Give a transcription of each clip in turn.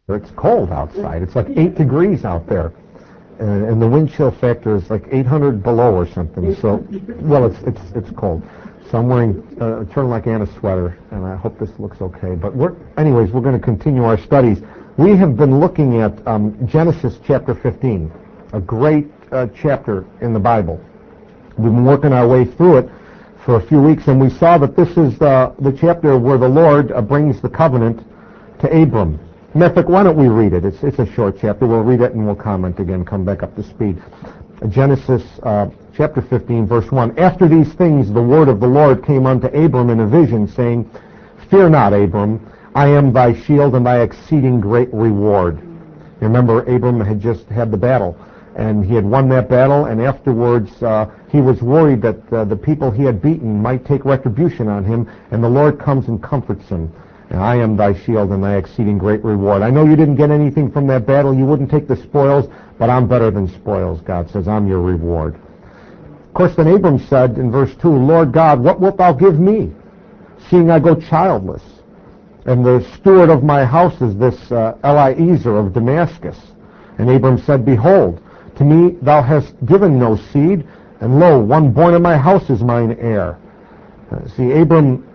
It's cold outside. It's like 8 degrees out there. And the wind chill factor is like 800 below or something. So, well, it's cold. So I'm wearing a turtleneck and a sweater, and I hope this looks okay. But anyways, we're going to continue our studies. We have been looking at Genesis chapter 15, a great chapter in the Bible. We've been working our way through it for a few weeks, and we saw that this is the chapter where the Lord brings the covenant to Abram. Matter of fact, why don't we read it? It's a short chapter. We'll read it and we'll comment again, come back up to speed. Genesis chapter 15, verse 1. After these things, the word of the Lord came unto Abram in a vision, saying, Fear not, Abram, I am thy shield and thy exceeding great reward. You remember, Abram had just had the battle, and he had won that battle, and afterwards he was worried that the people he had beaten might take retribution on him, and the Lord comes and comforts him. And I am thy shield and thy exceeding great reward. I know you didn't get anything from that battle. You wouldn't take the spoils, but I'm better than spoils, God says. I'm your reward. Of course, then Abram said in verse 2, Lord God, what wilt thou give me, seeing I go childless? And the steward of my house is this Eliezer of Damascus. And Abram said, Behold, to me thou hast given no seed, and lo, one born in my house is mine heir. See, Abram,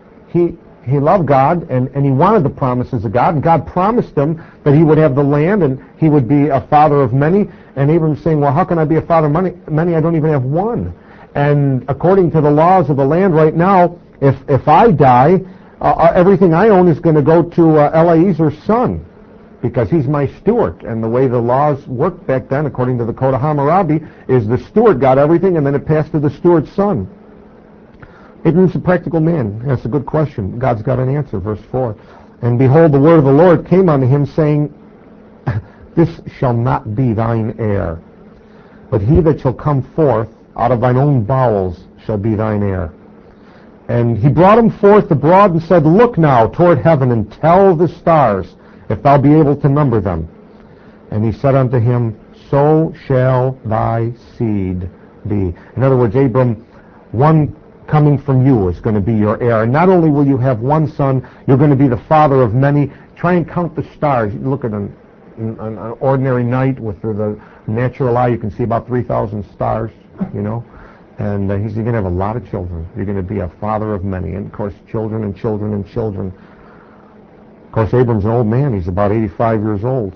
he loved God, and he wanted the promises of God, and God promised him that he would have the land, and he would be a father of many. And Abram's saying, well, how can I be a father of many? I don't even have one. And according to the laws of the land right now, if I die, everything I own is going to go to Eliezer's son, because he's my steward. And the way the laws worked back then, according to the Code of Hammurabi, is the steward got everything, and then it passed to the steward's son. Abram's a practical man. That's a good question. God's got an answer. Verse 4. And behold, the word of the Lord came unto him, saying, This shall not be thine heir, but he that shall come forth out of thine own bowels shall be thine heir. And he brought him forth abroad and said, Look now toward heaven, and tell the stars, if thou be able to number them. And he said unto him, So shall thy seed be. In other words, Abram, one coming from you is going to be your heir. And not only will you have one son, you're going to be the father of many. Try and count the stars. You look at an ordinary night with the natural eye, you can see about 3,000 stars, you know. And you're going to have a lot of children. You're going to be a father of many. And, of course, children and children and children. Of course, Abram's an old man. He's about 85 years old.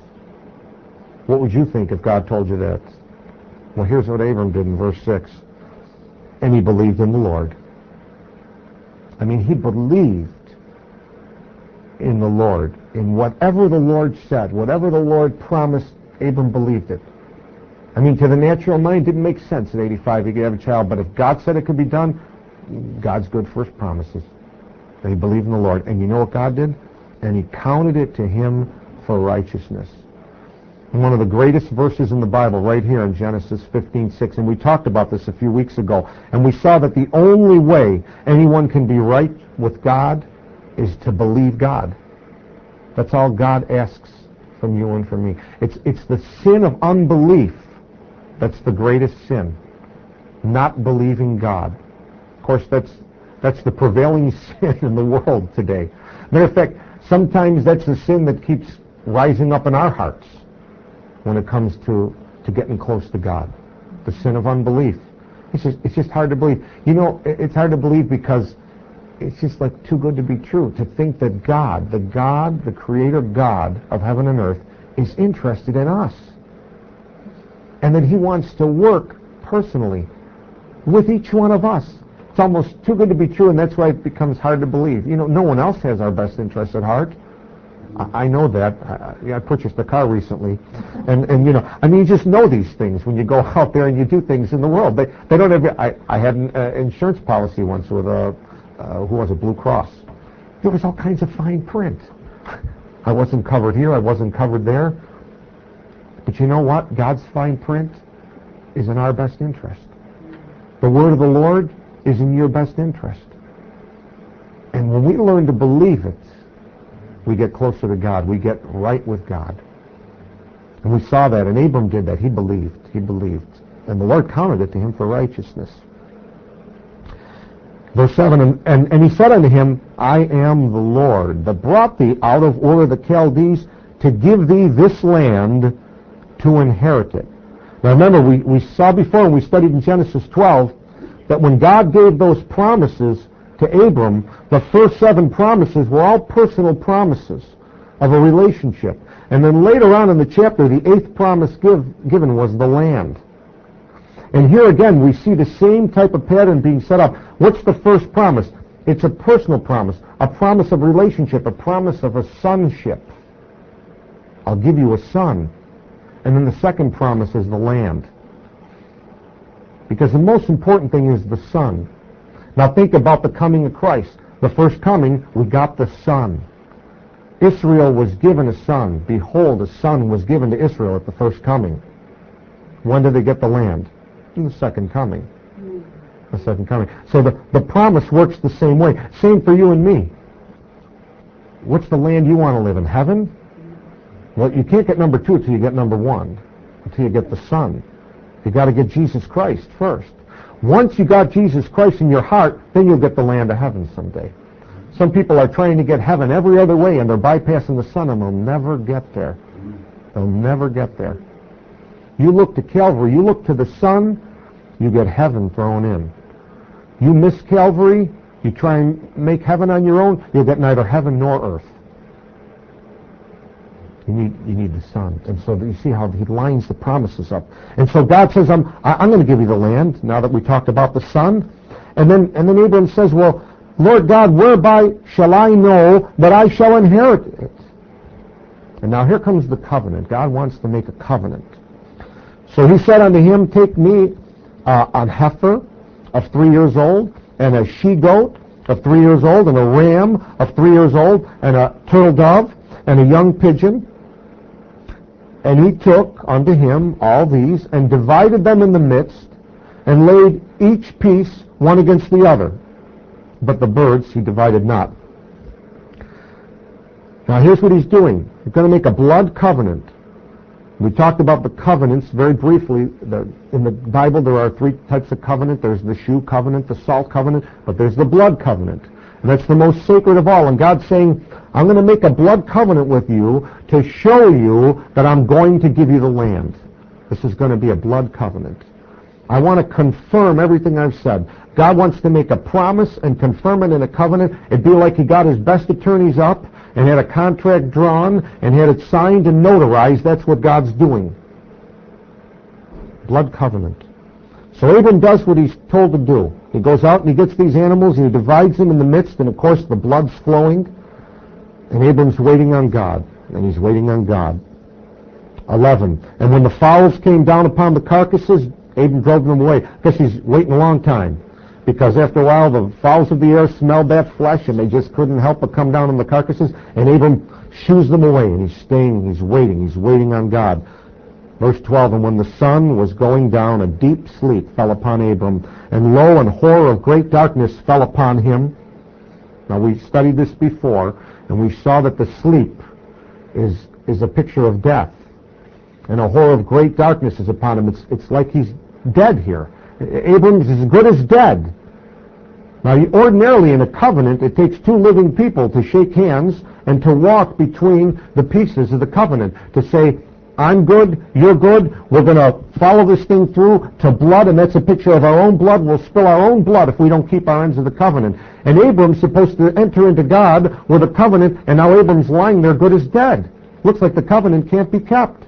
What would you think if God told you that? Well, here's what Abram did in verse 6. And he believed in the Lord. I mean, he believed in the Lord. In whatever the Lord said, whatever the Lord promised, Abram believed it. I mean, to the natural mind, it didn't make sense at 85 he could have a child. But if God said it could be done, God's good for his promises. And he believed in the Lord. And you know what God did? And he counted it to him for righteousness. And one of the greatest verses in the Bible, right here in Genesis 15:6, and we talked about this a few weeks ago, and we saw that the only way anyone can be right with God is to believe God. That's all God asks from you and from me. It's the sin of unbelief that's the greatest sin, not believing God. Of course, that's the prevailing sin in the world today. Matter of fact, sometimes that's the sin that keeps rising up in our hearts when it comes to getting close to God. The sin of unbelief. It's just hard to believe. You know, it's hard to believe because it's just like too good to be true to think that God, the Creator God of heaven and earth, is interested in us. And that he wants to work personally with each one of us. It's almost too good to be true, and that's why it becomes hard to believe. You know, no one else has our best interest at heart. I know that. I purchased a car recently, and you know, I mean, you just know these things when you go out there and you do things in the world. They don't have. I had an insurance policy once with who was it, Blue Cross. There was all kinds of fine print. I wasn't covered here. I wasn't covered there. But you know what? God's fine print is in our best interest. The word of the Lord is in your best interest. And when we learn to believe it, we get closer to God. We get right with God. And we saw that, and Abram did that. He believed. He believed. And the Lord counted it to him for righteousness. Verse 7, and he said unto him, I am the Lord that brought thee out of Ur of the Chaldees to give thee this land to inherit it. Now remember, we saw before when we studied in Genesis 12 that when God gave those promises to Abram, the first 7 promises were all personal promises of a relationship. And then later on in the chapter, the 8th promise given was the land. And here again, we see the same type of pattern being set up. What's the first promise? It's a personal promise, a promise of relationship, a promise of a sonship. I'll give you a son. And then the second promise is the land. Because the most important thing is the son. Now think about the coming of Christ. The first coming, we got the son. Israel was given a son. Behold, a son was given to Israel at the first coming. When did they get the land? In the second coming. The second coming. So the promise works the same way. Same for you and me. What's the land you want to live in? Heaven? Well, you can't get number 2 until you get number 1. Until you get the Son. You got to get Jesus Christ first. Once you got Jesus Christ in your heart, then you'll get the land of heaven someday. Some people are trying to get heaven every other way, and they're bypassing the Son, and they'll never get there. They'll never get there. You look to Calvary, you look to the Son, you get heaven thrown in. You miss Calvary, you try and make heaven on your own, you'll get neither heaven nor earth. You need the Son. And so you see how he lines the promises up. And so God says, I'm going to give you the land, now that we talked about the Son. And then Abraham says, well, Lord God, whereby shall I know that I shall inherit it? And now here comes the covenant. God wants to make a covenant. So he said unto him, take me an heifer of 3 years old, and a she-goat of 3 years old, and a ram of 3 years old, and a turtle dove, and a young pigeon. And he took unto him all these, and divided them in the midst, and laid each piece one against the other. But the birds he divided not. Now here's what he's doing. He's going to make a blood covenant. We talked about the covenants very briefly. In the Bible there are 3 types of covenant. There's the shoe covenant, the salt covenant, but there's the blood covenant. And that's the most sacred of all. And God's saying, I'm going to make a blood covenant with you to show you that I'm going to give you the land. This is going to be a blood covenant. I want to confirm everything I've said. God wants to make a promise and confirm it in a covenant. It'd be like he got his best attorneys up and had a contract drawn and had it signed and notarized. That's what God's doing. Blood covenant. So Abram does what he's told to do. He goes out and he gets these animals and he divides them in the midst, and of course the blood's flowing, and Abram's waiting on God, and he's waiting on God. 11. And when the fowls came down upon the carcasses, Abram drove them away. Because he's waiting a long time. Because after a while the fowls of the air smelled that flesh, and they just couldn't help but come down on the carcasses, and Abram shoos them away, and he's staying, he's waiting on God. Verse 12, and when the sun was going down, a deep sleep fell upon Abram, and lo, an horror of great darkness fell upon him. Now we studied this before, and we saw that the sleep is a picture of death. And a horror of great darkness is upon him. It's like he's dead here. Abram's as good as dead. Now ordinarily in a covenant, it takes 2 living people to shake hands and to walk between the pieces of the covenant, to say, I'm good, you're good, we're going to follow this thing through to blood, and that's a picture of our own blood. We'll spill our own blood if we don't keep our ends of the covenant. And Abram's supposed to enter into God with a covenant, and now Abram's lying there good as dead. Looks like the covenant can't be kept.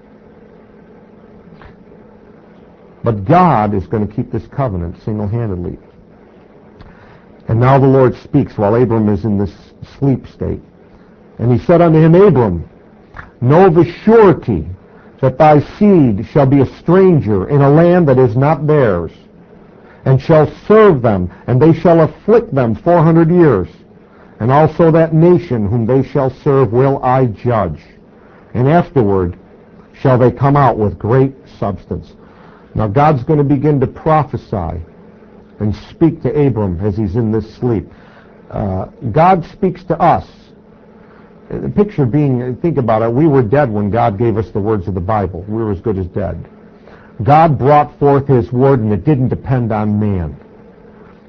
But God is going to keep this covenant single-handedly. And now the Lord speaks while Abram is in this sleep state. And he said unto him, Abram, know of a surety that thy seed shall be a stranger in a land that is not theirs, and shall serve them, and they shall afflict them 400 years. And also that nation whom they shall serve will I judge. And afterward shall they come out with great substance. Now God's going to begin to prophesy and speak to Abram as he's in this sleep. God speaks to us. The picture being, think about it, we were dead when God gave us the words of the Bible. We were as good as dead. God brought forth his word, and it didn't depend on man.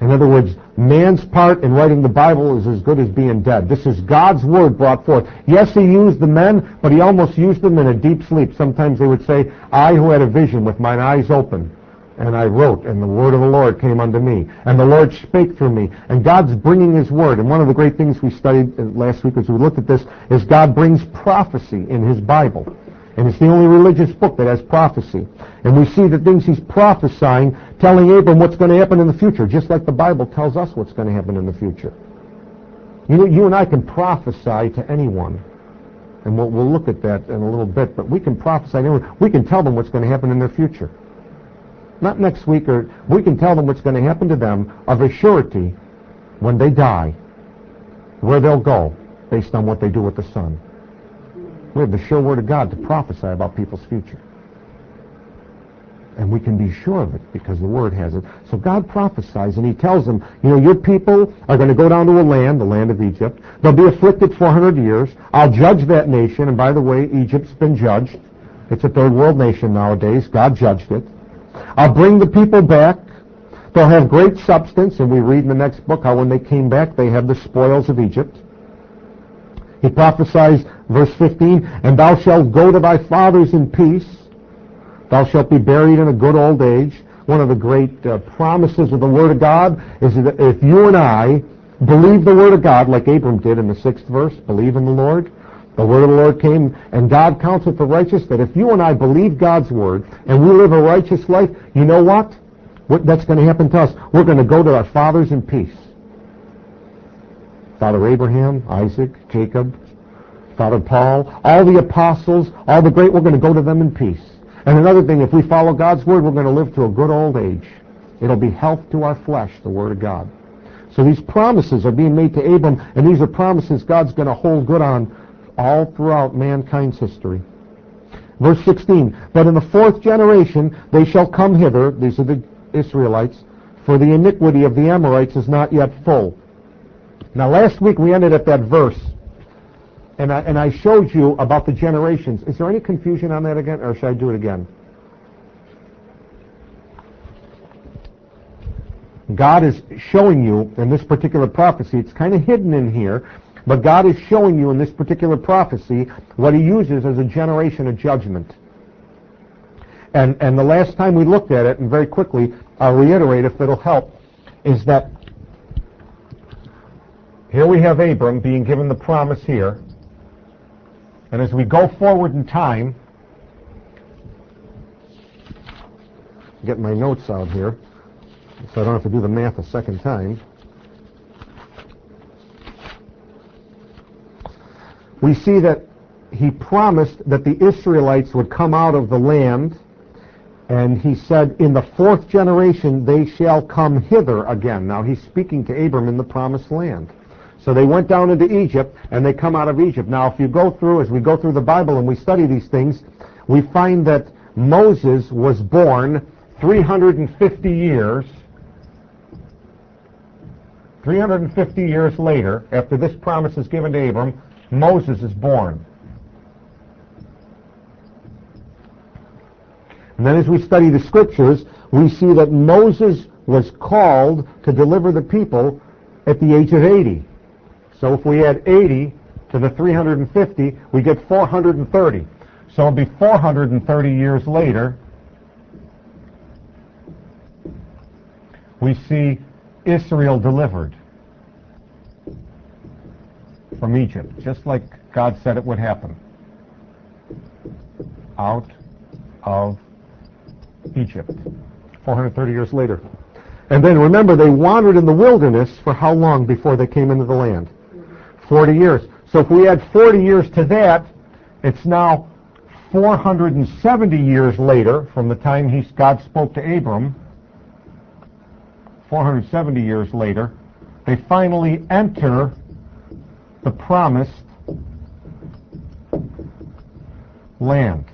In other words, man's part in writing the Bible is as good as being dead. This is God's word brought forth. Yes, he used the men, but he almost used them in a deep sleep. Sometimes they would say, I who had a vision with mine eyes open, and I wrote, and the word of the Lord came unto me, and the Lord spake through me. And God's bringing his word. And one of the great things we studied last week as we looked at this is God brings prophecy in his Bible. And it's the only religious book that has prophecy. And we see the things he's prophesying, telling Abram what's going to happen in the future, just like the Bible tells us what's going to happen in the future. You and I can prophesy to anyone. And we'll look at that in a little bit. But we can prophesy to anyone. We can tell them what's going to happen in their future. Not next week, or we can tell them what's going to happen to them of a surety when they die, where they'll go, based on what they do with the Son. We have the sure word of God to prophesy about people's future. And we can be sure of it because the word has it. So God prophesies and he tells them, your people are going to go down to a land, the land of Egypt. They'll be afflicted 400 years. I'll judge that nation. And by the way, Egypt's been judged. It's a third world nation nowadays. God judged it. I'll bring the people back. They'll have great substance. And we read in the next book how when they came back, they had the spoils of Egypt. He prophesies, verse 15, and thou shalt go to thy fathers in peace. Thou shalt be buried in a good old age. One of the great promises of the Word of God is that if you and I believe the Word of God, like Abram did in the 6th verse, believe in the Lord, the Word of the Lord came, and God counts it for righteous, that if you and I believe God's Word, and we live a righteous life, you know what? That's going to happen to us. We're going to go to our fathers in peace. Father Abraham, Isaac, Jacob, Father Paul, all the apostles, all the great, we're going to go to them in peace. And another thing, if we follow God's word, we're going to live to a good old age. It'll be health to our flesh, the word of God. So these promises are being made to Abram, and these are promises God's going to hold good on all throughout mankind's history. Verse 16, but in the 4th generation they shall come hither, these are the Israelites, for the iniquity of the Amorites is not yet full. Now last week we ended at that verse, and I showed you about the generations. Is there any confusion on that again, or should I do it again? God is showing you in this particular prophecy, it's kind of hidden in here, but God is showing you in this particular prophecy what he uses as a generation of judgment. And the last time we looked at it, and very quickly, I'll reiterate if it'll help, is that here we have Abram being given the promise here. And as we go forward in time, get my notes out here so I don't have to do the math a second time. We see that he promised that the Israelites would come out of the land, and he said, in the 4th generation they shall come hither again. Now he's speaking to Abram in the promised land. So they went down into Egypt, and they come out of Egypt. Now, if you go through, as we go through the Bible and we study these things, we find that Moses was born 350 years later, after this promise is given to Abram, Moses is born. And then as we study the Scriptures, we see that Moses was called to deliver the people at the age of 80. So if we add 80 to the 350, we get 430. So it'll be 430 years later, we see Israel delivered from Egypt, just like God said it would happen. Out of Egypt. 430 years later. And then remember, they wandered in the wilderness for how long before they came into the land? 40 years. So if we add 40 years to that, it's now 470 years later from the time God spoke to Abram. 470 years later, they finally enter the promised land.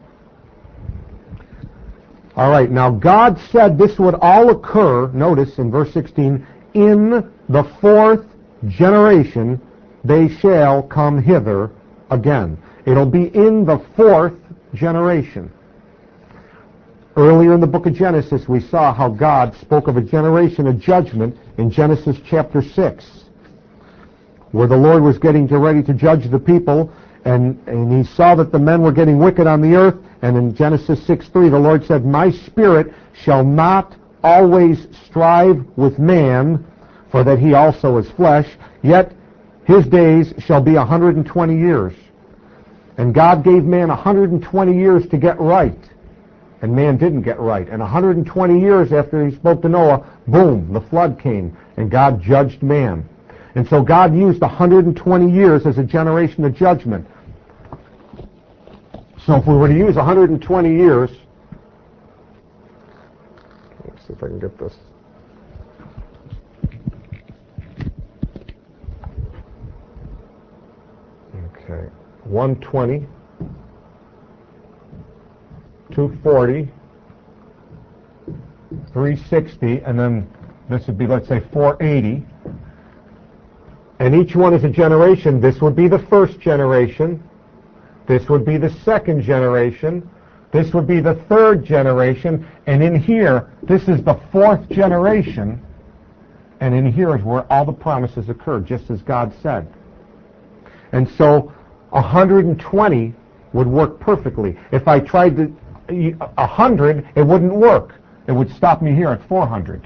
All right, now God said this would all occur, notice in verse 16, in the 4th generation they shall come hither again. It'll be in the 4th generation. Earlier in the book of Genesis, we saw how God spoke of a generation of judgment in Genesis chapter 6, where the Lord was getting ready to judge the people, and he saw that the men were getting wicked on the earth, and in Genesis 6:3, the Lord said, "My spirit shall not always strive with man, for that he also is flesh, yet his days shall be 120 years. And God gave man 120 years to get right, and man didn't get right. And 120 years after he spoke to Noah, boom, the flood came, and God judged man. And so God used 120 years as a generation of judgment. So if we were to use 120 years, let's see if I can get this. Okay, 120, 240, 360, and then this would be, let's say, 480. And each one is a generation. This would be the first generation. This would be the second generation. This would be the third generation. And in here, this is the fourth generation. And in here is where all the promises occurred, just as God said. And so 120 would work perfectly. If I tried to 100, it wouldn't work. It would stop me here at 400.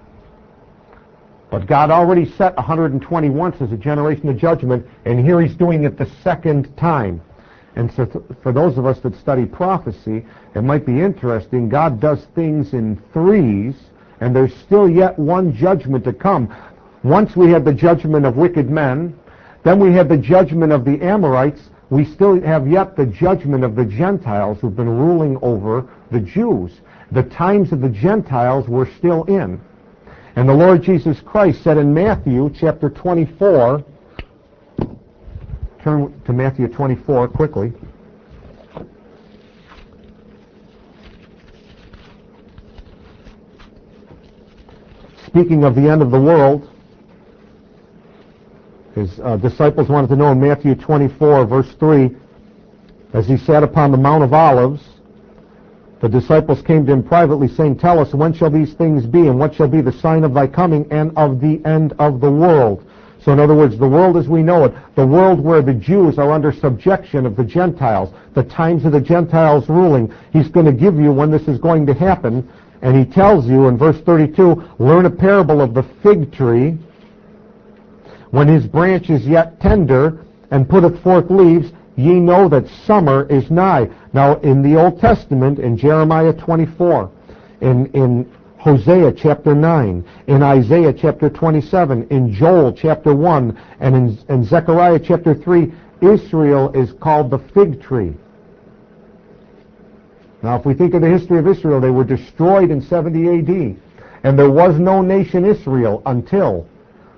But God already set 120 once as a generation of judgment, and here he's doing it the second time. And so for those of us that study prophecy, it might be interesting. God does things in threes, and there's still yet one judgment to come. Once we had the judgment of wicked men, then we had the judgment of the Amorites. We still have yet the judgment of the Gentiles who've been ruling over the Jews. The times of the Gentiles we're still in. And the Lord Jesus Christ said in Matthew chapter 24, turn to Matthew 24 quickly. Speaking of the end of the world, his disciples wanted to know in Matthew 24, verse 3, as he sat upon the Mount of Olives, the disciples came to him privately, saying, "Tell us, when shall these things be, and what shall be the sign of thy coming and of the end of the world?" So in other words, the world as we know it, the world where the Jews are under subjection of the Gentiles, the times of the Gentiles ruling, he's going to give you when this is going to happen. And he tells you in verse 32, "Learn a parable of the fig tree. When his branch is yet tender, and putteth forth leaves, ye know that summer is nigh." Now, in the Old Testament, in Jeremiah 24, in Hosea chapter 9, in Isaiah chapter 27, in Joel chapter 1, and in Zechariah chapter 3, Israel is called the fig tree. Now, if we think of the history of Israel, they were destroyed in 70 A.D., and there was no nation Israel until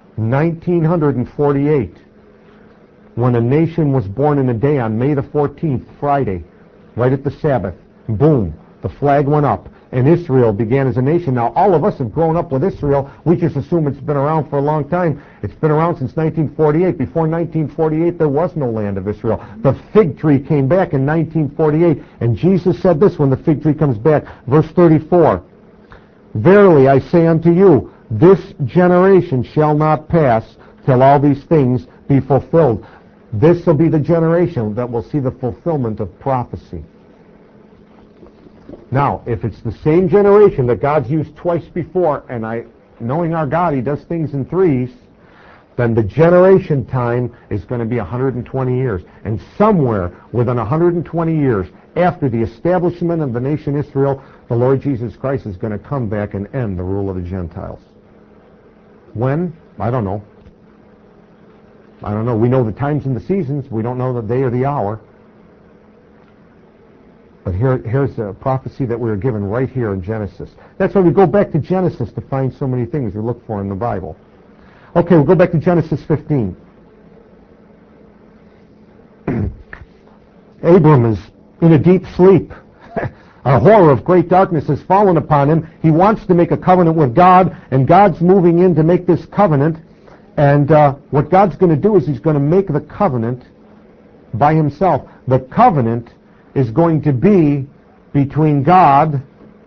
1948. When a nation was born in a day on May the 14th, Friday, right at the Sabbath. Boom, the flag went up, and Israel began as a nation. Now, all of us have grown up with Israel. We just assume it's been around for a long time. It's been around since 1948. Before 1948, there was no land of Israel. The fig tree came back in 1948, and Jesus said this when the fig tree comes back. Verse 34, "Verily I say unto you, this generation shall not pass till all these things be fulfilled." This will be the generation that will see the fulfillment of prophecy. Now, if it's the same generation that God's used twice before, and knowing our God, he does things in threes, then the generation time is going to be 120 years. And somewhere within 120 years, after the establishment of the nation Israel, the Lord Jesus Christ is going to come back and end the rule of the Gentiles. When? I don't know. We know the times and the seasons. We don't know the day or the hour. But here's a prophecy that we were given right here in Genesis. That's why we go back to Genesis to find so many things we look for in the Bible. Okay, we'll go back to Genesis 15. Abram is in a deep sleep. A horror of great darkness has fallen upon him. He wants to make a covenant with God, and God's moving in to make this covenant. And what God's going to do is he's going to make the covenant by himself. The covenant is going to be between God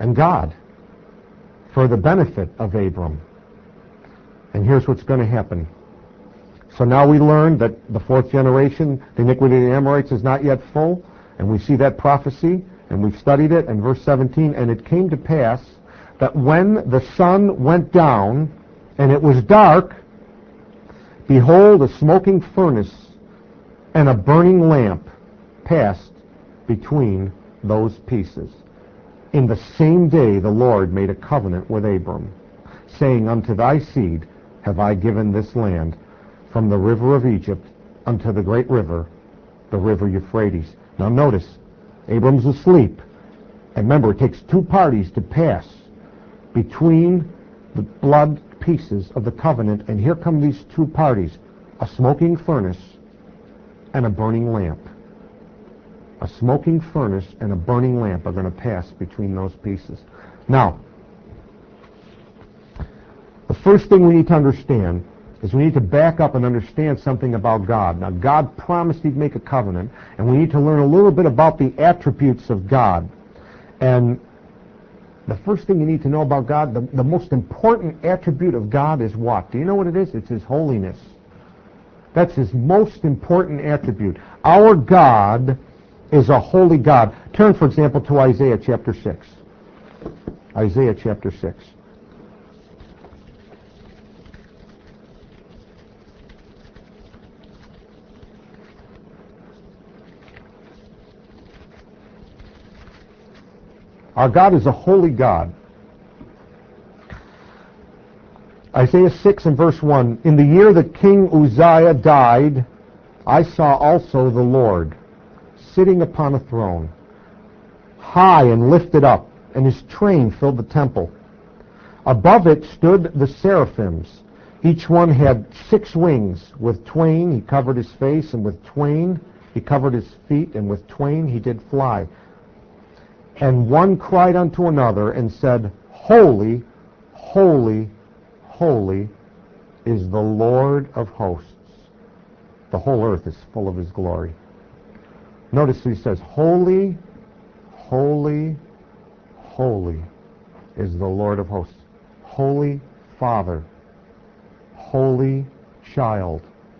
and God for the benefit of Abram. And here's what's going to happen. So now we learned that the fourth generation, the iniquity of the Amorites, is not yet full, and we see that prophecy, and we've studied it in verse 17, and it came to pass that when the sun went down, and it was dark, behold, a smoking furnace and a burning lamp passed between those pieces. In the same day the Lord made a covenant with Abram, saying, Unto thy seed have I given this land, from the river of Egypt unto the great river, the river Euphrates. Now notice, Abram's asleep. And remember, it takes two parties to pass between the blood pieces of the covenant, and here come these two parties, a smoking furnace and a burning lamp. A smoking furnace and a burning lamp are going to pass between those pieces. Now, the first thing we need to understand is we need to back up and understand something about God. Now, God promised He'd make a covenant, and we need to learn a little bit about the attributes of God. And the first thing you need to know about God, the most important attribute of God is what? Do you know what it is? It's His holiness. That's His most important attribute. Our God is a holy God. Turn, for example, to Isaiah chapter 6. Isaiah chapter 6. Our God is a holy God. Isaiah 6 and verse 1, In the year that King Uzziah died, I saw also the Lord sitting upon a throne, high and lifted up, and His train filled the temple. Above it stood the seraphims. Each one had 6 wings. With twain he covered his face, and with twain he covered his feet, and with twain he did fly. And one cried unto another and said, Holy, holy, holy is the Lord of hosts. The whole earth is full of His glory. Notice He says, Holy, holy, holy is the Lord of hosts. Holy Father, Holy Child,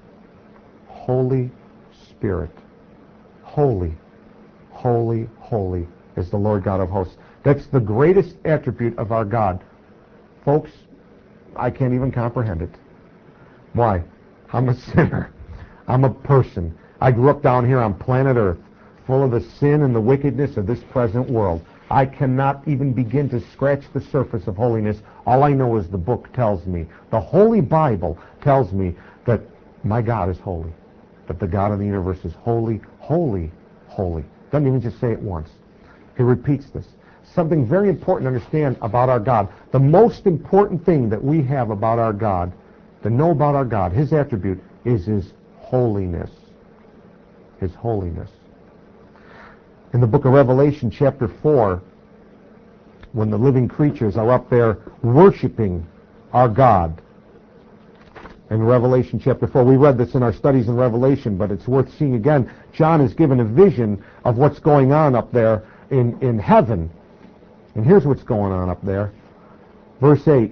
Holy Spirit. Holy, holy, holy is the Lord God of hosts. That's the greatest attribute of our God. Folks, I can't even comprehend it. Why? I'm a sinner. I'm a person. I grew up down here on planet Earth, full of the sin and the wickedness of this present world. I cannot even begin to scratch the surface of holiness. All I know is the book tells me. The Holy Bible tells me that my God is holy. That the God of the universe is holy, holy, holy. Doesn't even just say it once. He repeats this. Something very important to understand about our God. The most important thing that we have about our God, to know about our God, His attribute, is His holiness. His holiness. In the book of Revelation, chapter 4, when the living creatures are up there worshiping our God, in Revelation chapter 4, we read this in our studies in Revelation, but it's worth seeing again. John is given a vision of what's going on up there in heaven. And here's what's going on up there. Verse 8,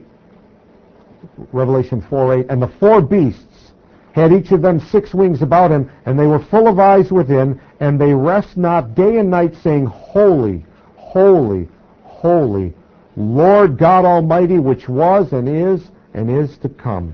Revelation 4:8, And the 4 beasts had each of them 6 wings about him, and they were full of eyes within, and they rest not day and night, saying, Holy, holy, holy, Lord God Almighty, which was and is to come.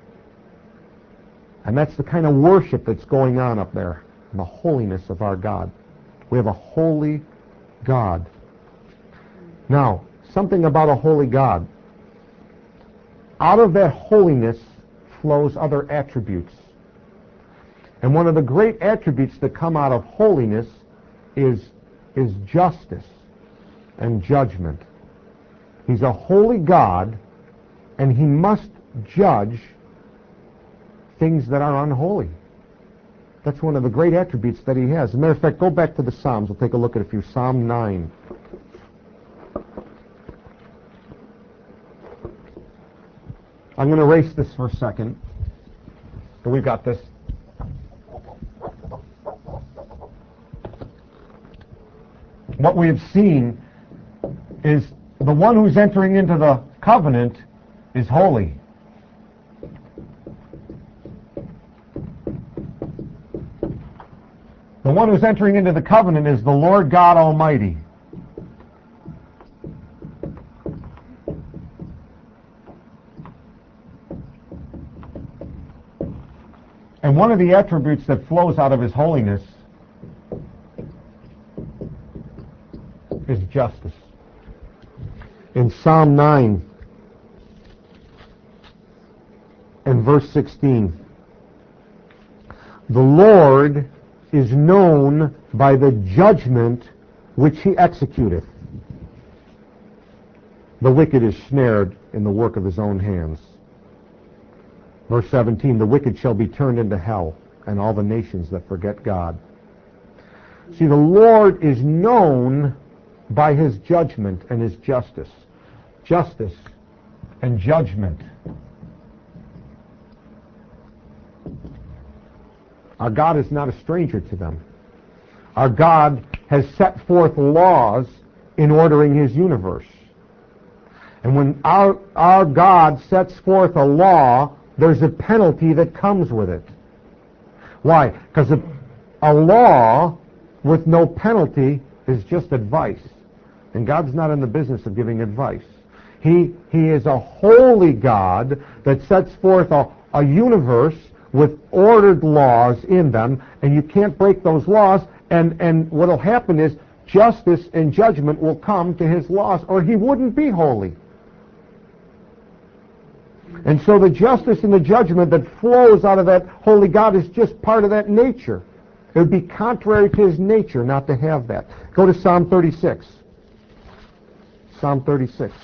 And that's the kind of worship that's going on up there, the holiness of our God. We have a holy God. Now, something about a holy God. Out of that holiness flows other attributes. And one of the great attributes that come out of holiness is justice and judgment. He's a holy God, and He must judge things that are unholy. That's one of the great attributes that He has. As a matter of fact, go back to the Psalms. We'll take a look at a few. Psalm 9. I'm going to erase this for a second. So we've got this. What we have seen is The one who's entering into the covenant is holy. The one who's entering into the covenant is the Lord God Almighty. And one of the attributes that flows out of his holiness is justice. In Psalm 9 and verse 16, the Lord is known by the judgment which he executeth. The wicked is snared in the work of his own hands. Verse 17, the wicked shall be turned into hell, and all the nations that forget God. See, the Lord is known by his judgment and his justice. Justice and judgment. Our God is not a stranger to them. Our God has set forth laws in ordering his universe. And when our God sets forth a law, there's a penalty that comes with it. Why? Because a law with no penalty is just advice. And God's not in the business of giving advice. He is a holy God that sets forth a universe with ordered laws in them, and you can't break those laws, and what will happen is justice and judgment will come to his laws, or he wouldn't be holy. And so the justice and the judgment that flows out of that holy God is just part of that nature. It would be contrary to his nature not to have that. Go to Psalm 36. Psalm 36.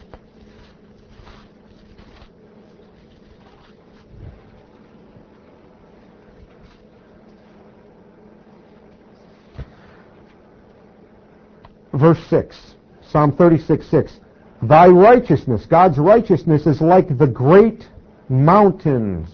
Verse 6. Psalm 36, 6. Thy righteousness, God's righteousness, is like the great mountains.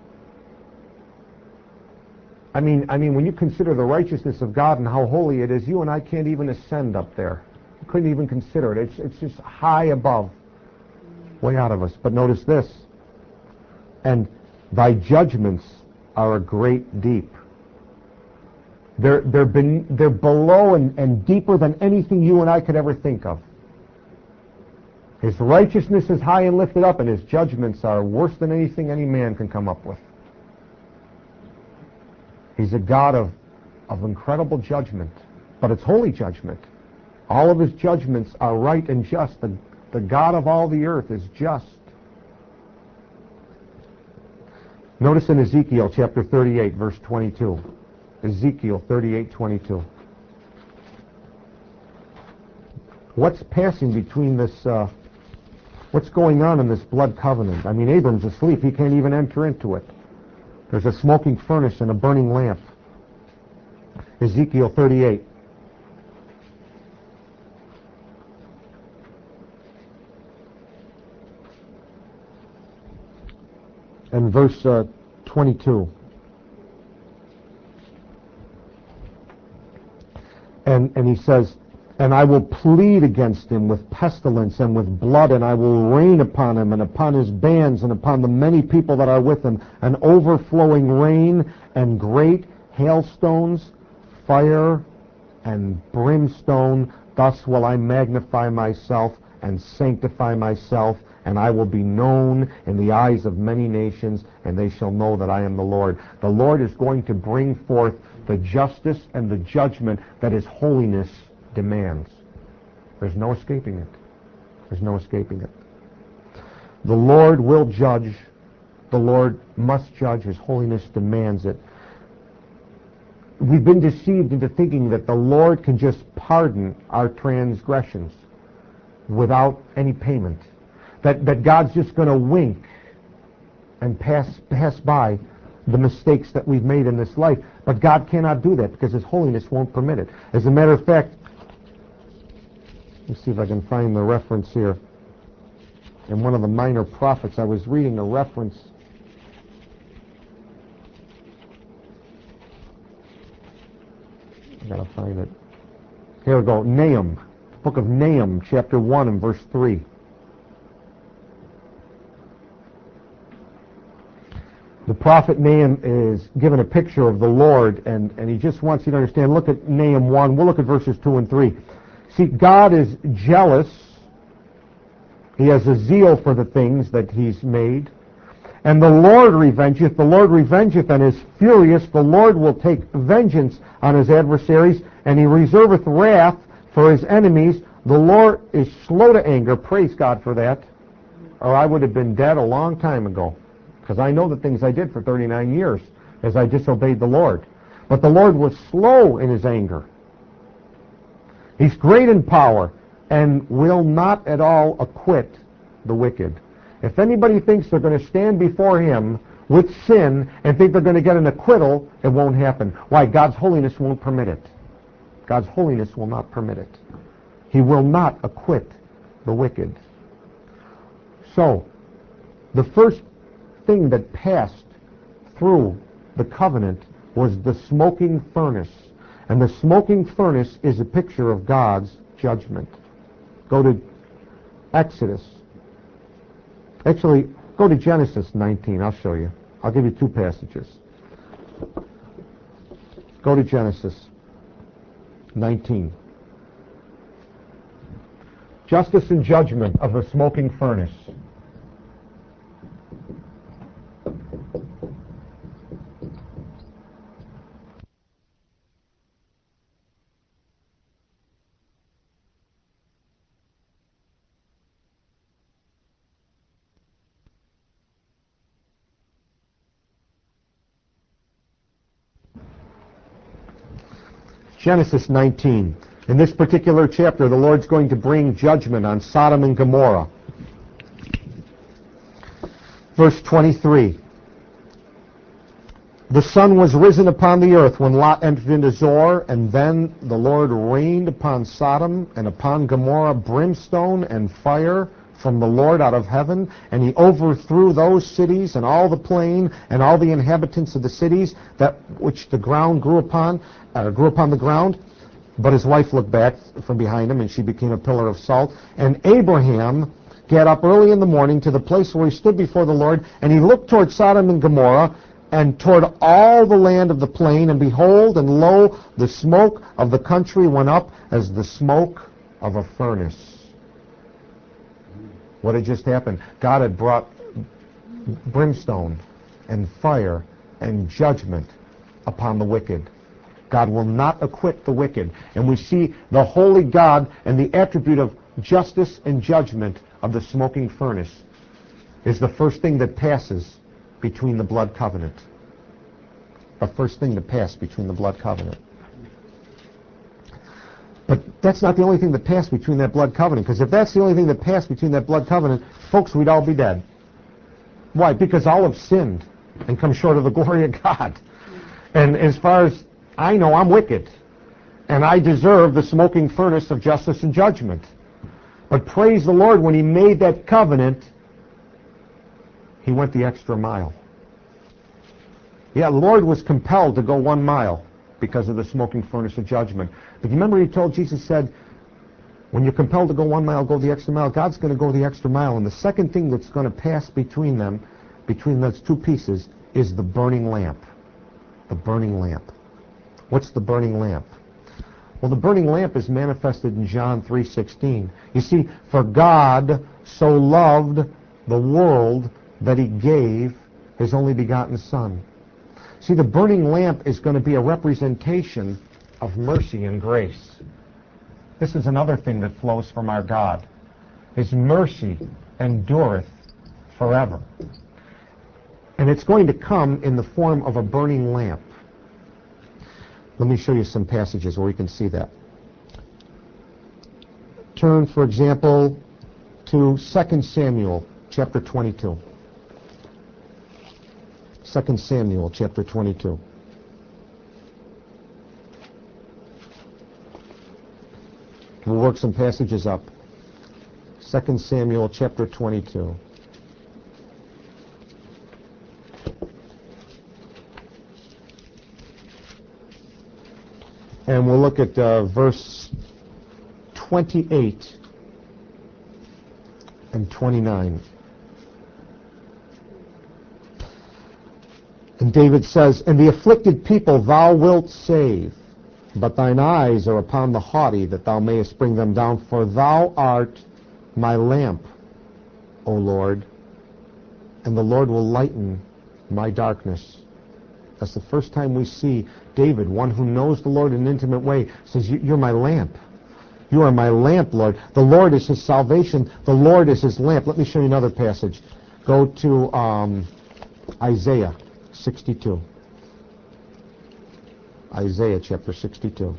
I mean, when you consider the righteousness of God and how holy it is, you and I can't even ascend up there. You couldn't even consider it. It's just high above, way out of us. But notice this. And thy judgments are a great deep. They're below and deeper than anything you and I could ever think of. His righteousness is high and lifted up, and his judgments are worse than anything any man can come up with. He's a God of incredible judgment, but it's holy judgment. All of his judgments are right and just. The God of all the earth is just. Notice in Ezekiel chapter 38, verse 22. Ezekiel 38, 22. What's passing between this... what's going on in this blood covenant? I mean, Abram's asleep. He can't even enter into it. There's a smoking furnace and a burning lamp. Ezekiel 38. And verse 22. And he says, and I will plead against him with pestilence and with blood, and I will rain upon him and upon his bands and upon the many people that are with him, an overflowing rain and great hailstones, fire and brimstone. Thus will I magnify myself and sanctify myself, and I will be known in the eyes of many nations, and they shall know that I am the Lord. The Lord is going to bring forth the justice and the judgment that his holiness demands. There's no escaping it. There's no escaping it. The Lord will judge. The Lord must judge. His holiness demands it. We've been deceived into thinking that the Lord can just pardon our transgressions without any payment. That God's just going to wink and pass by the mistakes that we've made in this life. But God cannot do that because his holiness won't permit it. As a matter of fact, let's see if I can find the reference here. In one of the minor prophets, I was reading a reference. I gotta find it. Here we go. Nahum. Book of Nahum, chapter 1 and verse 3. The prophet Nahum is given a picture of the Lord, and he just wants you to understand. Look at Nahum 1. We'll look at verses 2 and 3. See, God is jealous. He has a zeal for the things that he's made. And the Lord revengeth and is furious. The Lord will take vengeance on his adversaries, and he reserveth wrath for his enemies. The Lord is slow to anger. Praise God for that. Or I would have been dead a long time ago. Because I know the things I did for 39 years as I disobeyed the Lord. But the Lord was slow in his anger. He's great in power and will not at all acquit the wicked. If anybody thinks they're going to stand before him with sin and think they're going to get an acquittal, it won't happen. Why? God's holiness won't permit it. God's holiness will not permit it. He will not acquit the wicked. So, the first thing that passed through the covenant was the smoking furnace. And the smoking furnace is a picture of God's judgment. Go to Exodus. Actually, go to Genesis 19. I'll show you. I'll give you two passages. Go to Genesis 19. Justice and judgment of the smoking furnace. Genesis 19. In this particular chapter, the Lord's going to bring judgment on Sodom and Gomorrah. Verse 23. The sun was risen upon the earth when Lot entered into Zoar, and then the Lord rained upon Sodom and upon Gomorrah brimstone and fire from the Lord out of heaven, and he overthrew those cities and all the plain and all the inhabitants of the cities that which the ground grew upon the ground. But his wife looked back from behind him, and she became a pillar of salt. And Abraham got up early in the morning to the place where he stood before the Lord, and he looked toward Sodom and Gomorrah, and toward all the land of the plain, and behold, and lo, the smoke of the country went up as the smoke of a furnace. What had just happened? God had brought brimstone and fire and judgment upon the wicked. God will not acquit the wicked. And we see the holy God and the attribute of justice and judgment of the smoking furnace is the first thing that passes between the blood covenant. The first thing that passed between the blood covenant. But that's not the only thing that passed between that blood covenant, because if that's the only thing that passed between that blood covenant, folks, we'd all be dead. Why? Because all have sinned and come short of the glory of God. And as far as I know, I'm wicked, and I deserve the smoking furnace of justice and judgment. But praise the Lord, when he made that covenant, he went the extra mile. Yeah, the Lord was compelled to go 1 mile because of the smoking furnace of judgment. But you remember he told, Jesus said, when you're compelled to go 1 mile, go the extra mile. God's going to go the extra mile. And the second thing that's going to pass between them, between those two pieces, is the burning lamp. The burning lamp. What's the burning lamp? Well, the burning lamp is manifested in John 3:16. You see, for God so loved the world that he gave his only begotten Son. See, the burning lamp is going to be a representation of mercy and grace. This is another thing that flows from our God. His mercy endureth forever. And it's going to come in the form of a burning lamp. Let me show you some passages where we can see that. Turn, for example, to 2 Samuel chapter 22. 2 Samuel chapter 22. We'll work some passages up. 2 Samuel chapter 22. And we'll look at verse 28 and 29. And David says, "And the afflicted people thou wilt save, but thine eyes are upon the haughty, that thou mayest bring them down. For thou art my lamp, O Lord, and the Lord will lighten my darkness." That's the first time we see David, one who knows the Lord in an intimate way, says, "You're my lamp. You are my lamp, Lord." The Lord is his salvation. The Lord is his lamp. Let me show you another passage. Go to Isaiah 62. Isaiah chapter 62.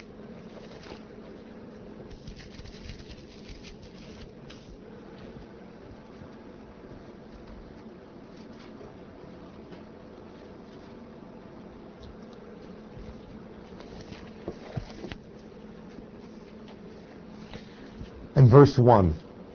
And verse 1.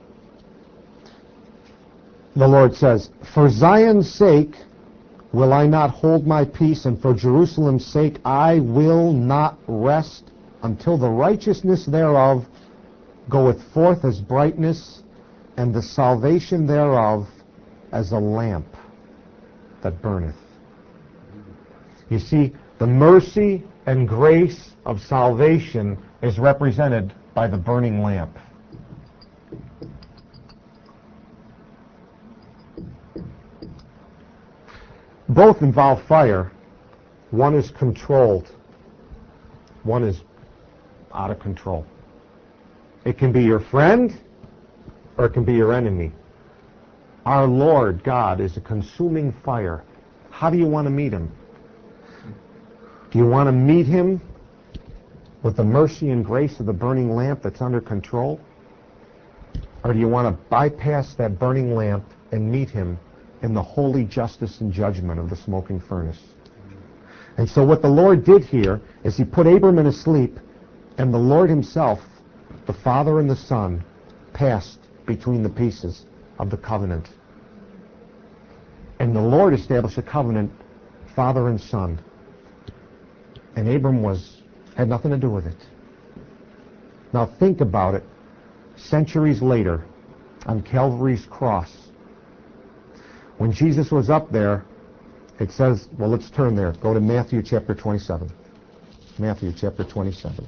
The Lord says, "For Zion's sake will I not hold my peace, and for Jerusalem's sake I will not rest, until the righteousness thereof goeth forth as brightness, and the salvation thereof as a lamp that burneth." You see, the mercy and grace of salvation is represented by the burning lamp. Both involve fire. One is controlled. One is out of control. It can be your friend or it can be your enemy. Our Lord God is a consuming fire. How do you want to meet him? Do you want to meet him with the mercy and grace of the burning lamp that's under control? Or do you want to bypass that burning lamp and meet him in the holy justice and judgment of the smoking furnace? And so what the Lord did here is he put Abram in a sleep, and the Lord himself, the Father and the Son, passed between the pieces of the covenant. And the Lord established a covenant, Father and Son. And Abram had nothing to do with it. Now think about it. Centuries later, on Calvary's cross, when Jesus was up there, it says, well, let's turn there. Go to Matthew chapter 27. Matthew chapter 27.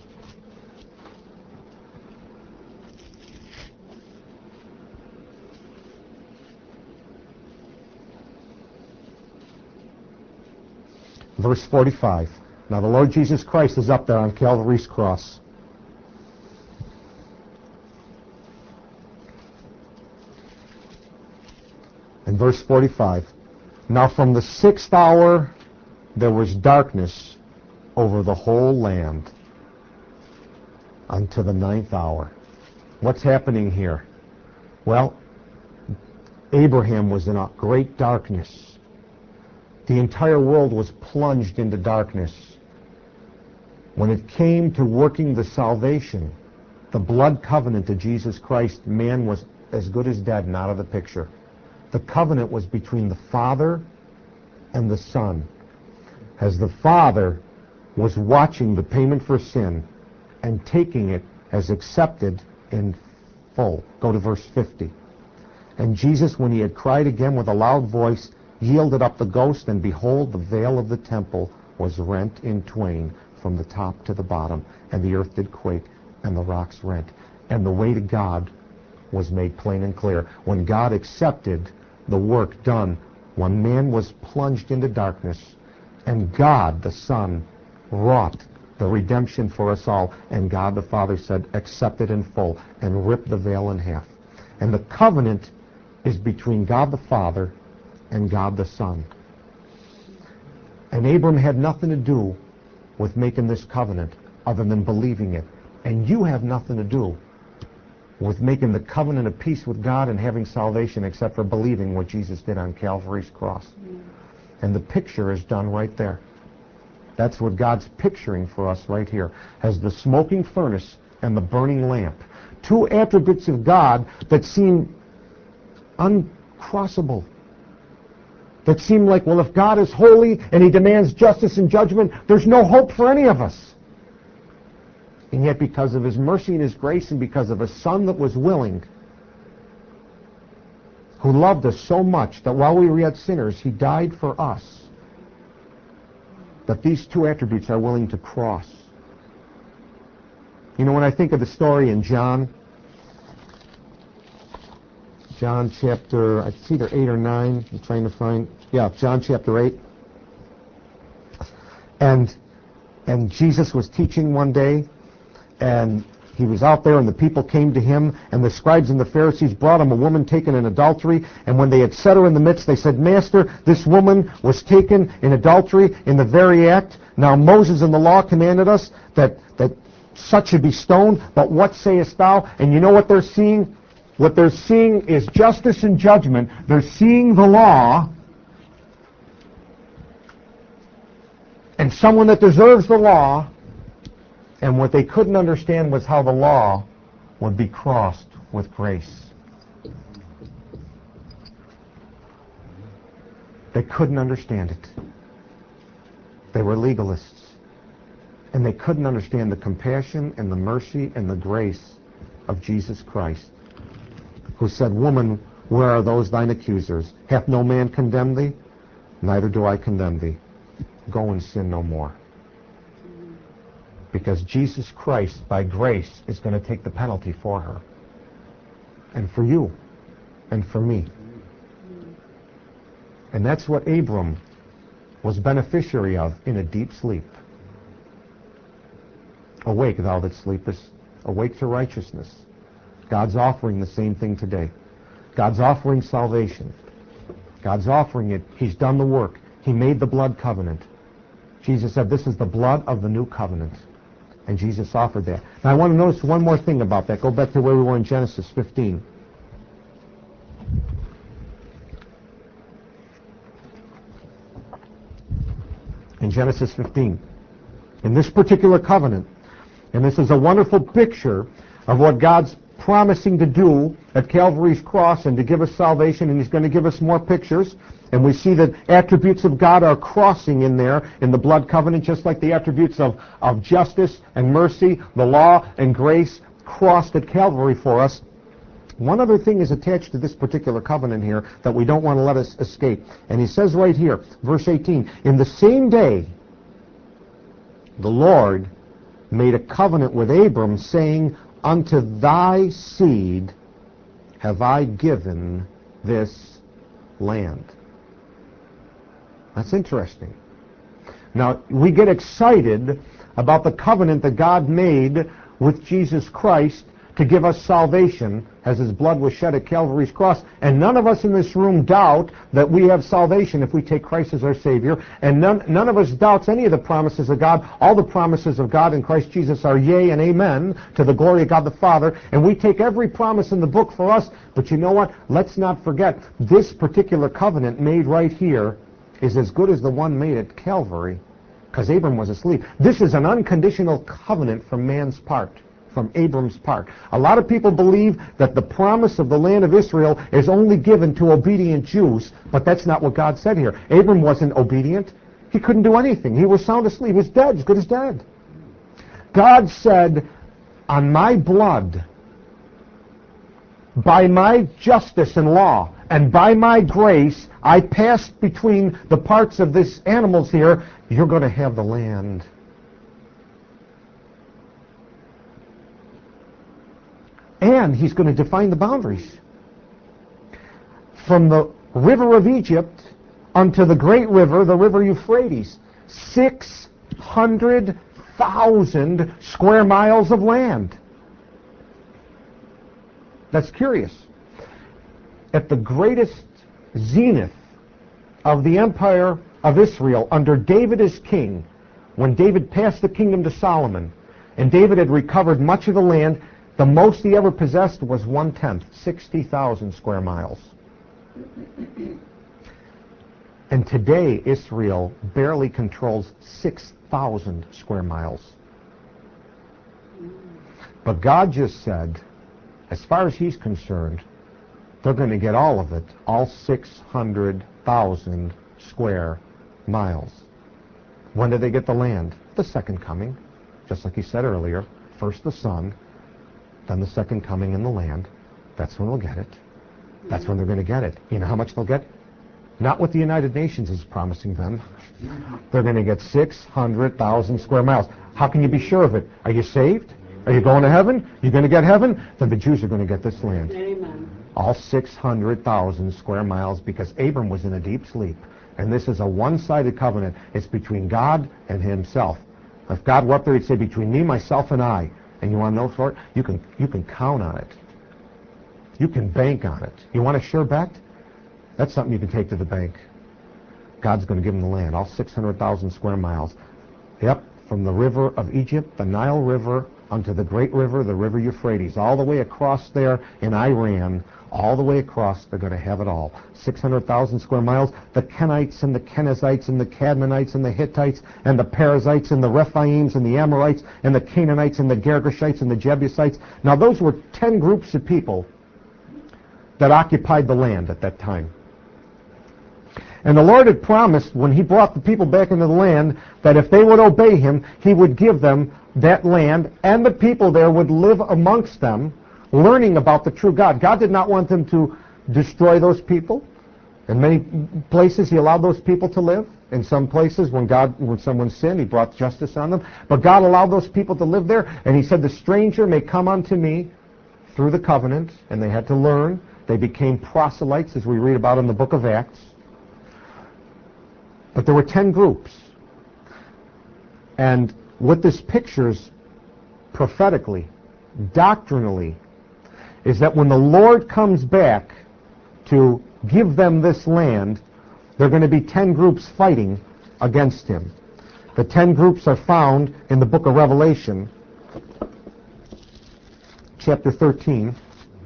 Verse 45. Now the Lord Jesus Christ is up there on Calvary's cross. In verse 45, "Now from the 6th hour there was darkness over the whole land unto the 9th hour." What's happening here? Well, Abraham was in a great darkness. The entire world was plunged into darkness. When it came to working the salvation, the blood covenant of Jesus Christ, man was as good as dead and out of the picture. The covenant was between the Father and the Son. As the Father was watching the payment for sin and taking it as accepted in full. Go to verse 50. "And Jesus, when he had cried again with a loud voice, yielded up the ghost, and behold, the veil of the temple was rent in twain from the top to the bottom, and the earth did quake, and the rocks rent." And the way to God was made plain and clear. When God accepted the work done, when man was plunged into darkness, and God the Son wrought the redemption for us all, and God the Father said, "Accept it in full," and ripped the veil in half. And the covenant is between God the Father and God the Son. And Abram had nothing to do with making this covenant other than believing it. And you have nothing to do with making the covenant of peace with God and having salvation except for believing what Jesus did on Calvary's cross. And the picture is done right there. That's what God's picturing for us right here, as the smoking furnace and the burning lamp. Two attributes of God that seem uncrossable. That seem like, well, if God is holy and he demands justice and judgment, there's no hope for any of us. And yet because of his mercy and his grace and because of a son that was willing, who loved us so much that while we were yet sinners, he died for us, that these two attributes are willing to cross. You know, when I think of the story in John chapter, it's either 8 or 9, I'm trying to find, John chapter 8. And Jesus was teaching one day, and he was out there, and the people came to him, and the scribes and the Pharisees brought him a woman taken in adultery, and when they had set her in the midst, they said, Master, this woman was taken in adultery in the very act. Now Moses in the law commanded us that such should be stoned, but what sayest thou? And you know what they're seeing? What they're seeing is justice and judgment. They're seeing the law, and someone that deserves the law, and what they couldn't understand was how the law would be crossed with grace. They couldn't understand it. They were legalists. And they couldn't understand the compassion and the mercy and the grace of Jesus Christ, who said, Woman, where are those thine accusers? Hath no man condemned thee? Neither do I condemn thee. Go and sin no more. Because Jesus Christ, by grace, is going to take the penalty for her. And for you. And for me. And that's what Abram was beneficiary of in a deep sleep. Awake, thou that sleepest. Awake to righteousness. God's offering the same thing today. God's offering salvation. God's offering it. He's done the work. He made the blood covenant. Jesus said, this is the blood of the new covenant. And Jesus offered that. Now I want to notice one more thing about that. Go back to where we were in Genesis 15. In Genesis 15. In this particular covenant, and this is a wonderful picture of what God's promising to do at Calvary's cross and to give us salvation, and he's going to give us more pictures. And we see that attributes of God are crossing in there in the blood covenant, just like the attributes of justice and mercy, the law and grace crossed at Calvary for us. One other thing is attached to this particular covenant here that we don't want to let us escape. And he says right here, verse 18, in the same day the Lord made a covenant with Abram, saying, unto thy seed have I given this land. That's interesting. Now, we get excited about the covenant that God made with Jesus Christ to give us salvation as his blood was shed at Calvary's cross. And none of us in this room doubt that we have salvation if we take Christ as our Savior. And none of us doubts any of the promises of God. All the promises of God in Christ Jesus are yea and amen to the glory of God the Father. And we take every promise in the book for us. But you know what? Let's not forget, this particular covenant made right here is as good as the one made at Calvary, because Abram was asleep. This is an unconditional covenant from man's part. From Abram's part. A lot of people believe that the promise of the land of Israel is only given to obedient Jews, but that's not what God said here. Abram wasn't obedient. He couldn't do anything. He was sound asleep. He was dead, as good as dead. God said, on my blood, by my justice and law, and by my grace, I passed between the parts of these animals here. You're going to have the land. And he's going to define the boundaries. From the river of Egypt unto the great river, the river Euphrates. 600,000 square miles of land. That's curious. At the greatest zenith of the empire of Israel, under David as king, when David passed the kingdom to Solomon, and David had recovered much of the land, the most he ever possessed was 1/10, 60,000 square miles. And today, Israel barely controls 6,000 square miles. But God just said, as far as he's concerned, they're going to get all of it, all 600,000 square miles. When did they get the land? The second coming, just like he said earlier. First the Son, then the second coming in the land. That's when we'll get it. That's when they're going to get it. You know how much they'll get? Not what the United Nations is promising them. They're going to get 600,000 square miles. How can you be sure of it? Are you saved? Are you going to heaven? You're going to get heaven? Then the Jews are going to get this land. Amen. All 600,000 square miles, because Abram was in a deep sleep. And this is a one-sided covenant. It's between God and himself. If God were up there, he'd say, between me, myself, and I. And you want to know for it? You can count on it. You can bank on it. You want a sure bet? That's something you can take to the bank. God's going to give them the land, all 600,000 square miles. Yep, from the river of Egypt, the Nile River, unto the great river, the river Euphrates, all the way across there in Iran, all the way across, they're going to have it all. 600,000 square miles. The Kenites and the Kenizzites and the Cadmonites and the Hittites and the Perizzites and the Rephaims and the Amorites and the Canaanites and the Girgashites and the Jebusites. Now those were 10 groups of people that occupied the land at that time. And the Lord had promised, when he brought the people back into the land, that if they would obey him, he would give them that land, and the people there would live amongst them, learning about the true God. God did not want them to destroy those people. In many places, he allowed those people to live. In some places, when someone sinned, he brought justice on them. But God allowed those people to live there, and he said, the stranger may come unto me through the covenant, and they had to learn. They became proselytes, as we read about in the book of Acts. But there were 10 groups. And what this pictures prophetically, doctrinally, is that when the Lord comes back to give them this land, there are going to be 10 groups fighting against him. The 10 groups are found in the book of Revelation, chapter 13,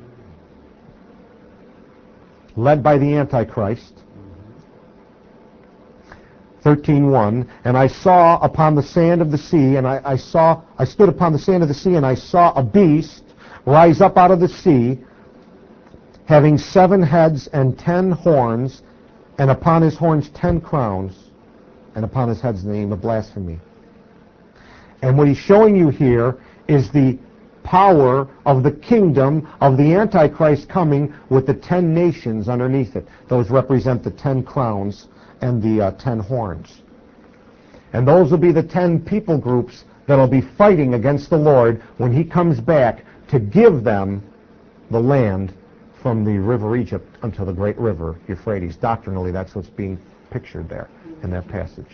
led by the Antichrist. 13:1, and I saw upon the sand of the sea, and I stood upon the sand of the sea, and I saw a beast rise up out of the sea, having 7 heads and 10 horns, and upon his horns 10 crowns, and upon his heads the name of blasphemy. And what he's showing you here is the power of the kingdom of the Antichrist coming with the 10 nations underneath it. Those represent the 10 crowns and the 10 horns. And those will be the 10 people groups that will be fighting against the Lord when he comes back to give them the land from the river Egypt until the great river Euphrates. Doctrinally, that's what's being pictured there in that passage.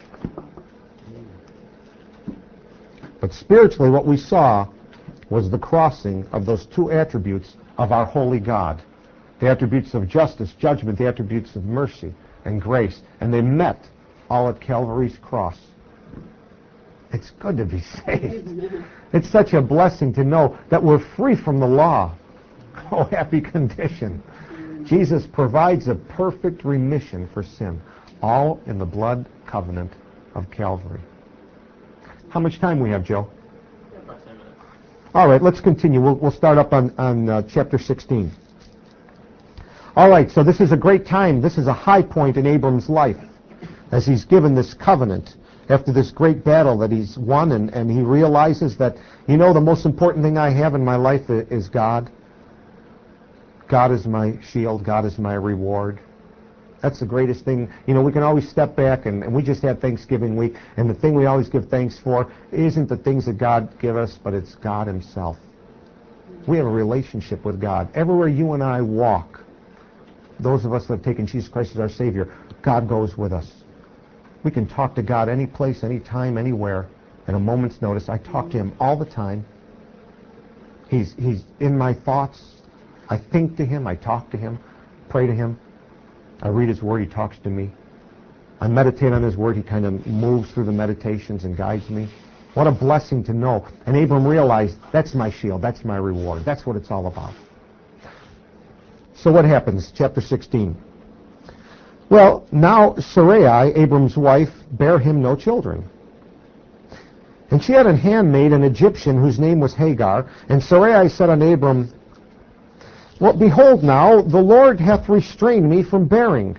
But spiritually, what we saw was the crossing of those 2 attributes of our holy God. The attributes of justice, judgment, the attributes of mercy and grace, and they met all at Calvary's cross. It's good to be saved. It's such a blessing to know that we're free from the law. Oh, happy condition. Jesus provides a perfect remission for sin, all in the blood covenant of Calvary. How much time we have, Joe? About 10 minutes. All right, let's continue. We'll start up on chapter 16. All right, so this is a great time. This is a high point in Abram's life as he's given this covenant after this great battle that he's won, and he realizes that, you know, the most important thing I have in my life is God. God is my shield. God is my reward. That's the greatest thing. You know, we can always step back, and we just had Thanksgiving week, and the thing we always give thanks for isn't the things that God give us, but it's God himself. We have a relationship with God. Everywhere you and I walk, those of us that have taken Jesus Christ as our Savior, God goes with us. We can talk to God any place, any time, anywhere, at a moment's notice. I talk to him all the time. He's in my thoughts. I think to him. I talk to him. Pray to him. I read his word. He talks to me. I meditate on his word. He kind of moves through the meditations and guides me. What a blessing to know. And Abram realized, that's my shield. That's my reward. That's what it's all about. So what happens? Chapter 16. Well, now Sarai, Abram's wife, bare him no children. And she had a handmaid, an Egyptian, whose name was Hagar. And Sarai said unto Abram, well, behold now, the Lord hath restrained me from bearing.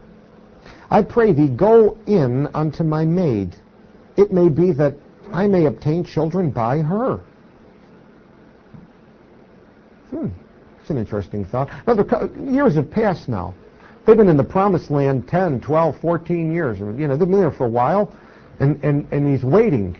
I pray thee, go in unto my maid. It may be that I may obtain children by her. It's an interesting thought. Years have passed now. They've been in the promised land 10, 12, 14 years. They've been there for a while, and he's waiting.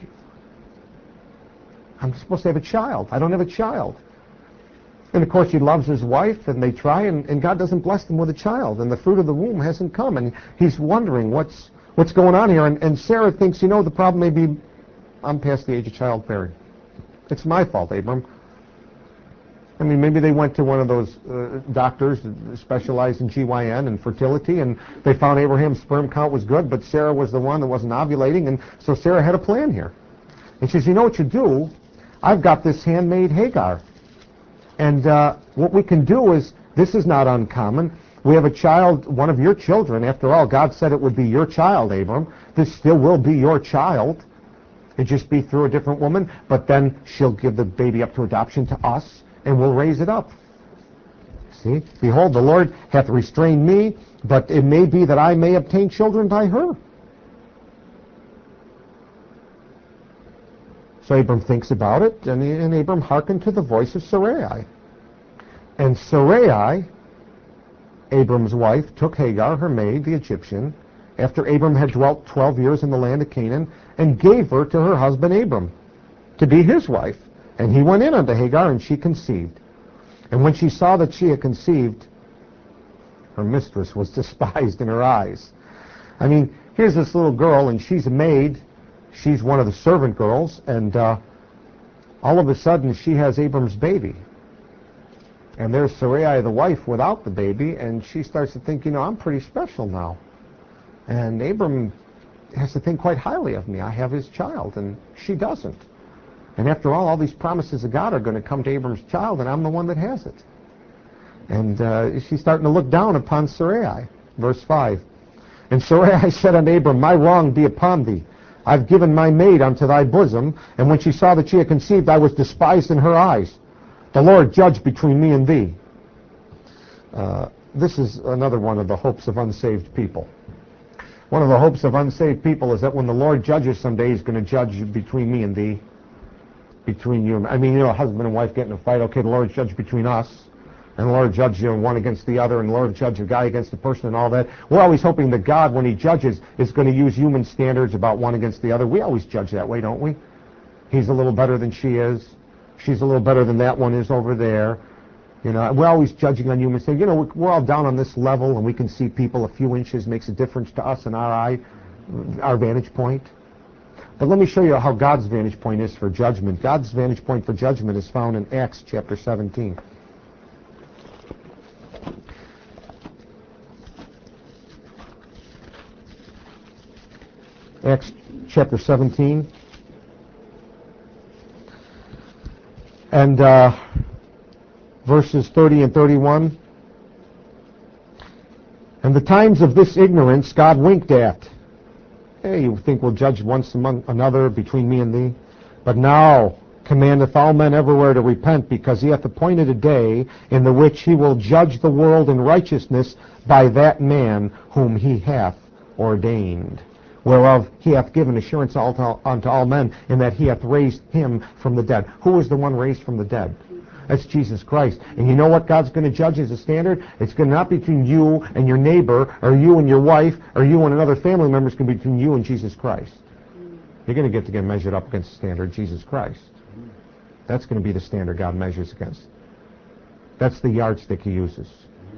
I'm supposed to have a child. I don't have a child. And of course he loves his wife, and they try, and God doesn't bless them with a child, and the fruit of the womb hasn't come, and he's wondering what's going on here. And Sarah thinks, the problem may be I'm past the age of childbearing. It's my fault, Abram. I mean, maybe they went to one of those doctors that specialize in GYN and fertility, and they found Abraham's sperm count was good, but Sarah was the one that wasn't ovulating, and so Sarah had a plan here. And she says, you know what you do? I've got this handmaid Hagar. And what we can do is, this is not uncommon. We have a child, one of your children. After all, God said it would be your child, Abram. This still will be your child. It'd just be through a different woman, but then she'll give the baby up to adoption to us, and we'll raise it up. See? Behold, the Lord hath restrained me, but it may be that I may obtain children by her. So Abram thinks about it, and Abram hearkened to the voice of Sarai. And Sarai, Abram's wife, took Hagar, her maid, the Egyptian, after Abram had dwelt 12 years in the land of Canaan, and gave her to her husband Abram, to be his wife. And he went in unto Hagar, and she conceived. And when she saw that she had conceived, her mistress was despised in her eyes. I mean, here's this little girl, and she's a maid. She's one of the servant girls, and all of a sudden she has Abram's baby. And there's Sarai, the wife, without the baby, and she starts to think, I'm pretty special now. And Abram has to think quite highly of me. I have his child, and she doesn't. And after all these promises of God are going to come to Abram's child, and I'm the one that has it. And she's starting to look down upon Sarai. Verse 5. And Sarai said unto Abram, my wrong be upon thee. I've given my maid unto thy bosom, and when she saw that she had conceived, I was despised in her eyes. The Lord judge between me and thee. This is another one of the hopes of unsaved people. One of the hopes of unsaved people is that when the Lord judges someday, he's going to judge between me and thee. Between you and, a husband and wife get in a fight. Okay, the Lord judge between us. And the Lord judge one against the other, and the Lord judge a guy against the person and all that. We're always hoping that God, when he judges, is going to use human standards about one against the other. We always judge that way, don't we? He's a little better than she is. She's a little better than that one is over there. We're always judging on human standards. We're all down on this level, and we can see people a few inches makes a difference to us in our eye, our vantage point. But let me show you how God's vantage point is for judgment. God's vantage point for judgment is found in Acts chapter 17. Acts chapter 17. And verses 30 and 31. And the times of this ignorance God winked at. Hey, you think we'll judge once among another between me and thee? But now commandeth all men everywhere to repent, because he hath appointed a day in the which he will judge the world in righteousness by that man whom he hath ordained. Whereof he hath given assurance unto all men, in that he hath raised him from the dead. Who is the one raised from the dead? That's Jesus Christ. And you know what God's going to judge as a standard? It's going to not be between you and your neighbor, or you and your wife, or you and another family member. It's going to be between you and Jesus Christ. You're going to get measured up against the standard, Jesus Christ. That's going to be the standard God measures against. That's the yardstick he uses.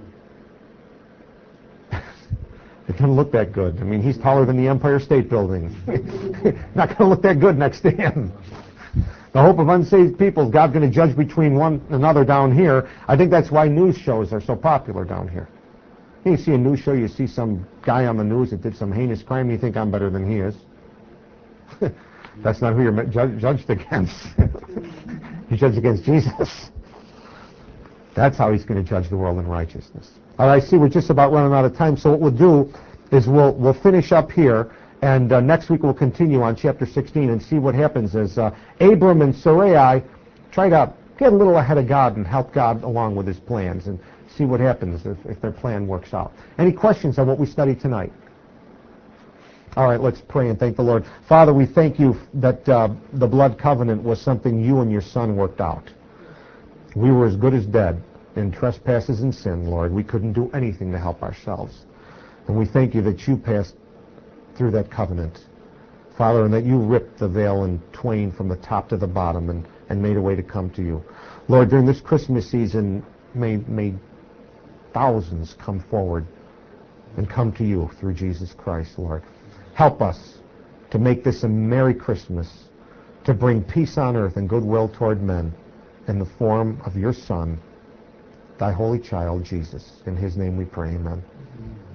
It doesn't look that good. I mean, he's taller than the Empire State Building. Not going to look that good next to him. The hope of unsaved people is God's going to judge between one another down here. I think that's why news shows are so popular down here. You see a news show, you see some guy on the news that did some heinous crime, and you think I'm better than he is. That's not who you're judged against. You judge against Jesus. That's how he's going to judge the world in righteousness. All right, I see we're just about running out of time, so what we'll do is we'll finish up here, and next week we'll continue on chapter 16 and see what happens as Abram and Sarai try to get a little ahead of God and help God along with his plans, and see what happens if their plan works out. Any questions on what we studied tonight? All right, let's pray and thank the Lord. Father, we thank you that the blood covenant was something you and your son worked out. We were as good as dead. in trespasses and sin, Lord. We couldn't do anything to help ourselves. And we thank you that you passed through that covenant, Father, and that you ripped the veil in twain from the top to the bottom and made a way to come to you. Lord, during this Christmas season, may thousands come forward and come to you through Jesus Christ, Lord. Help us to make this a Merry Christmas, to bring peace on earth and goodwill toward men in the form of your Son, thy holy child, Jesus. In his name we pray, amen.